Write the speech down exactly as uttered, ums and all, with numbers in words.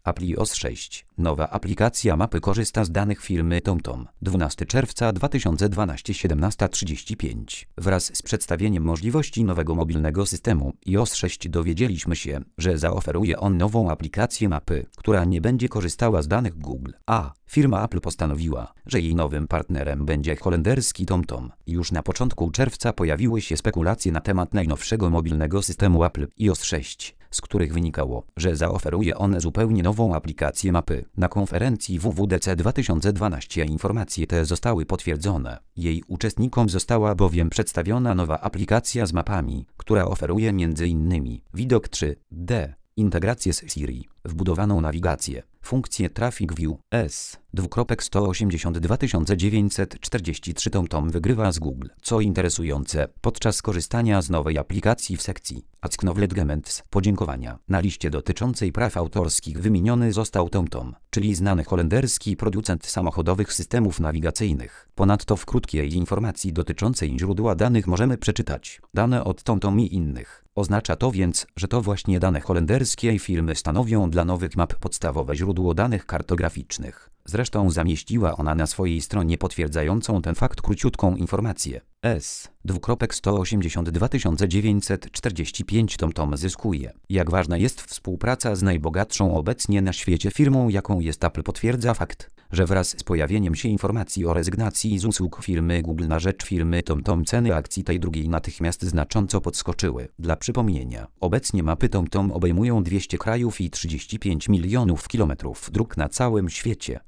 Apple i O S sześć. Nowa aplikacja mapy korzysta z danych firmy TomTom. dwunastego czerwca dwa tysiące dwunastego, siedemnasta trzydzieści pięć. Wraz z przedstawieniem możliwości nowego mobilnego systemu i O S sześć dowiedzieliśmy się, że zaoferuje on nową aplikację mapy, która nie będzie korzystała z danych Google. A firma Apple postanowiła, że jej nowym partnerem będzie holenderski TomTom. Już na początku czerwca pojawiły się spekulacje na temat najnowszego mobilnego systemu Apple i O S sześć, z których wynikało, że zaoferuje on zupełnie nową aplikację mapy. Na konferencji W W D C dwa tysiące dwanaście informacje te zostały potwierdzone. Jej uczestnikom została bowiem przedstawiona nowa aplikacja z mapami, która oferuje m in widok trzy D, integrację z Siri, wbudowaną nawigację, funkcję Traffic View S. sto osiemdziesiąt dwa tysiące dziewięćset czterdzieści trzy TomTom wygrywa z Google. Co interesujące, podczas korzystania z nowej aplikacji w sekcji Acknowledgements podziękowania na liście dotyczącej praw autorskich wymieniony został TomTom, czyli znany holenderski producent samochodowych systemów nawigacyjnych. Ponadto w krótkiej informacji dotyczącej źródła danych możemy przeczytać: dane od TomTom i innych. Oznacza to więc, że to właśnie dane holenderskiej firmy stanowią dla nowych map podstawowe źródło danych kartograficznych. Zresztą zamieściła ona na swojej stronie potwierdzającą ten fakt króciutką informację. S. sto osiemdziesiąt dwa tysiące dziewięćset czterdzieści pięć TomTom zyskuje. Jak ważna jest współpraca z najbogatszą obecnie na świecie firmą, jaką jest Apple, potwierdza fakt, że wraz z pojawieniem się informacji o rezygnacji z usług firmy Google na rzecz firmy TomTom ceny akcji tej drugiej natychmiast znacząco podskoczyły. Dla przypomnienia, obecnie mapy TomTom obejmują dwieście krajów i trzydzieści pięć milionów kilometrów dróg na całym świecie.